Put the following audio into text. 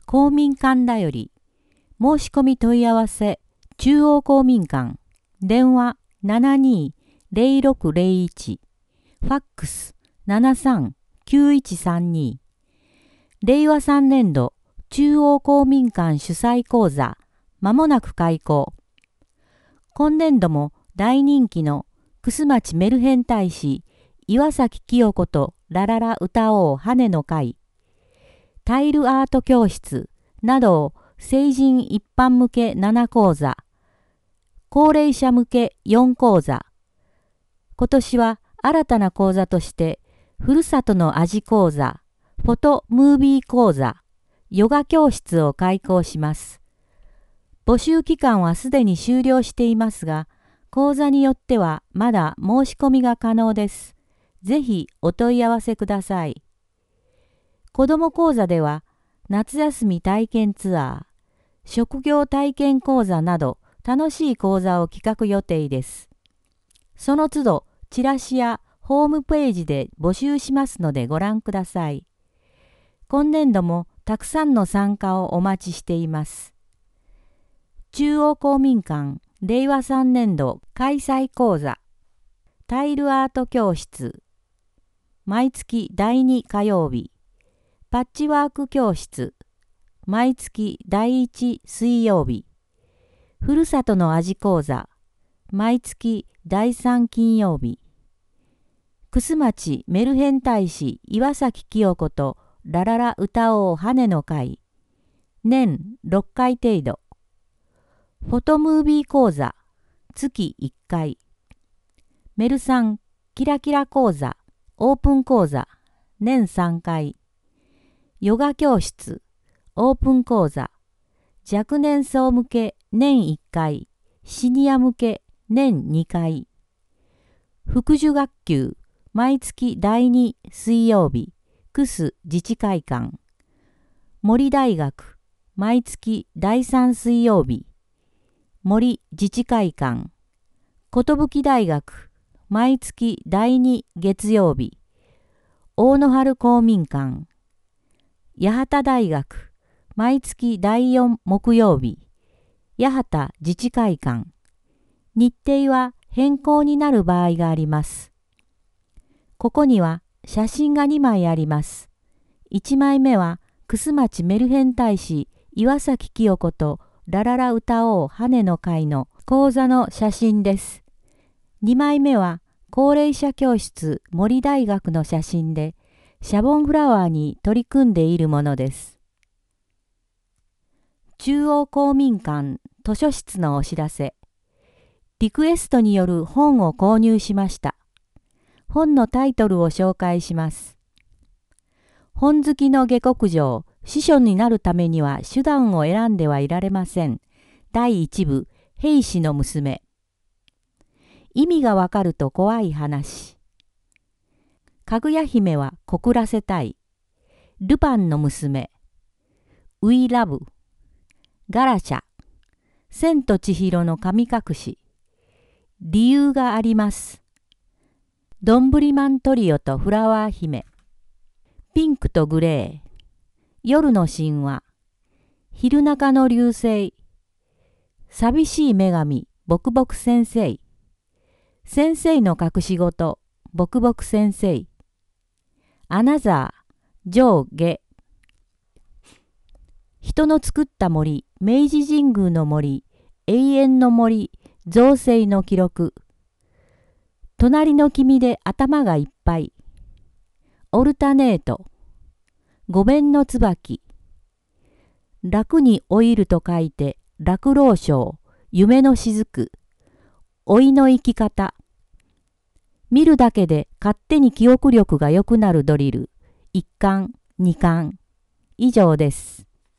公民館だより、申し込み問い合わせ、中央公民館、電話72-0601、ファックス73-9132、令和3年度中央公民館主催講座、まもなく開講。今年度も大人気の楠町メルヘン大使、岩崎清子とラララ歌おう羽の会、タイルアート教室などを成人一般向け7講座、高齢者向け4講座。今年は新たな講座として、ふるさとの味講座、フォトムービー講座、ヨガ教室を開講します。募集期間はすでに終了していますが、講座によってはまだ申し込みが可能です。ぜひお問い合わせください。子ども講座では、夏休み体験ツアー、職業体験講座など楽しい講座を企画予定です。その都度、チラシやホームページで募集しますのでご覧ください。今年度もたくさんの参加をお待ちしています。中央公民館令和3年度開催講座、タイルアート教室、毎月第2火曜日、パッチワーク教室、毎月第1水曜日、ふるさとの味講座、毎月第3金曜日、楠町メルヘン大使岩崎清子とラララ歌おう羽の会、年6回程度、フォトムービー講座、月1回、メルサンキラキラ講座、オープン講座、年3回、ヨガ教室、オープン講座、若年層向け年1回、シニア向け年2回、福寿学級、毎月第2水曜日、楠自治会館、森大学、毎月第3水曜日、森自治会館、寿大学、毎月第2月曜日、大野原公民館、八幡大学、毎月第4木曜日、八幡自治会館。日程は変更になる場合があります。ここには写真が2枚あります。1枚目は、楠町メルヘン大使岩崎清子とラララ歌おう羽の会の講座の写真です。2枚目は、高齢者教室森大学の写真で、シャボンフラワーに取り組んでいるものです。中央公民館図書室のお知らせ。リクエストによる本を購入しました。本のタイトルを紹介します。本好きの下克上、司書になるためには手段を選んではいられません。第1部、兵士の娘。意味がわかると怖い話。かぐや姫は告らせたい。ルパンの娘。ウィラブ。ガラシャ。千と千尋の神隠し。理由があります。どんぶりマントリオとフラワー姫。ピンクとグレー。夜の神話。昼中の流星。寂しい女神、ボクボク先生。先生の隠し事、ボクボク先生。アナザー、上下。人の作った森、明治神宮の森、永遠の森、造成の記録。隣の君で頭がいっぱい。オルタネート。五面の椿。楽に老いると書いて、楽老症、夢の雫。老いの生き方。見るだけで勝手に記憶力が良くなるドリル。1巻、2巻。以上です。